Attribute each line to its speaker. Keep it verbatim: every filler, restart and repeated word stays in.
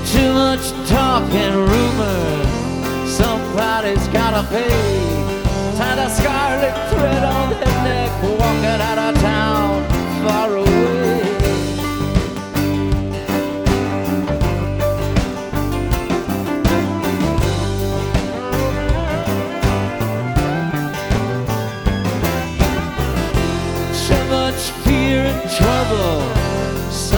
Speaker 1: Too much talk and rumor, somebody's gotta pay. Tie the scarlet thread on their neck, walking out of town far